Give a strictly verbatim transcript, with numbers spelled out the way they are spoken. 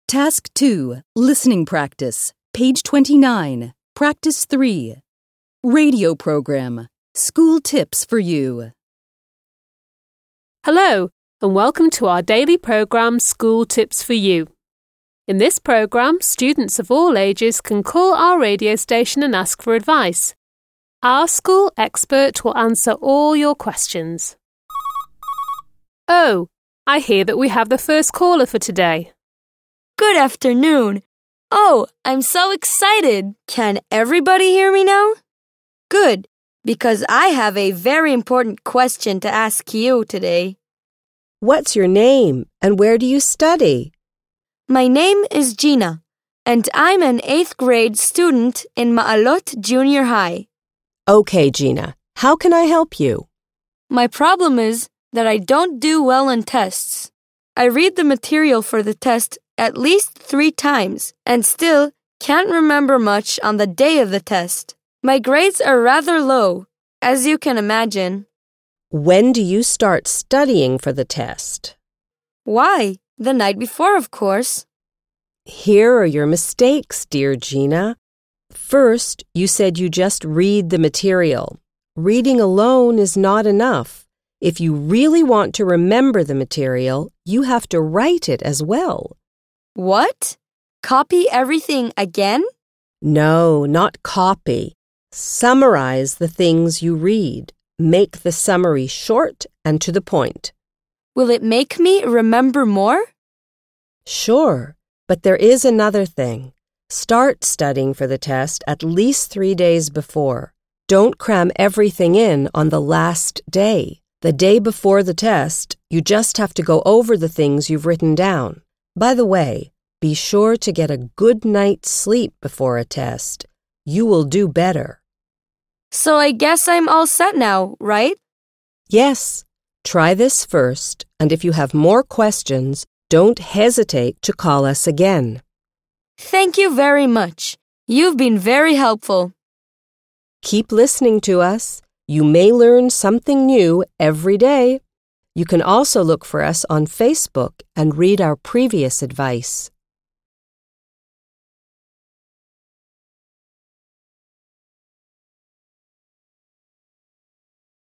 Task two, Listening Practice, page twenty-nine, Practice three. Radio Program, School Tips for You. Hello, and welcome to our daily program, School Tips for You. In this program, students of all ages can call our radio station and ask for advice. Our school expert will answer all your questions. Oh, I hear that we have the first caller for today. Good afternoon. Oh, I'm so excited. Can everybody hear me now? Good, because I have a very important question to ask you today. What's your name and where do you study? My name is Gina, and I'm an eighth grade student in Ma'alot Junior High. Okay, Gina. How can I help you? My problem is that I don't do well on tests. I read the material for the test at least three times and still can't remember much on the day of the test. My grades are rather low, as you can imagine. When do you start studying for the test? Why? The night before, of course. Here are your mistakes, dear Gina. First, you said you just read the material. Reading alone is not enough. If you really want to remember the material, you have to write it as well. What? Copy everything again? No, not copy. Summarize the things you read. Make the summary short and to the point. Will it make me remember more? Sure, but there is another thing. Start studying for the test at least three days before. Don't cram everything in on the last day. The day before the test, you just have to go over the things you've written down. By the way, be sure to get a good night's sleep before a test. You will do better. So I guess I'm all set now, right? Yes. Try this first, and if you have more questions, don't hesitate to call us again. Thank you very much. You've been very helpful. Keep listening to us. You may learn something new every day. You can also look for us on Facebook and read our previous advice.